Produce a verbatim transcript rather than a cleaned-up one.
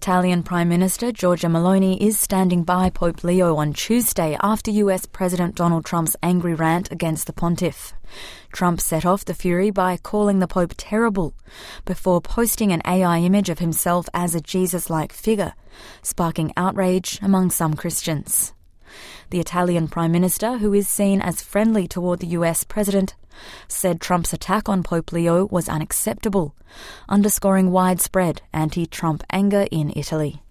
Italian Prime Minister Giorgia Meloni is standing by Pope Leo on Tuesday after U S President Donald Trump's angry rant against the pontiff. Trump set off the fury by calling the Pope terrible, before posting an A I image of himself as a Jesus-like figure, sparking outrage among some Christians. The Italian Prime Minister, who is seen as friendly toward the U S President, said Trump's attack on Pope Leo was unacceptable, underscoring widespread anti-Trump anger in Italy.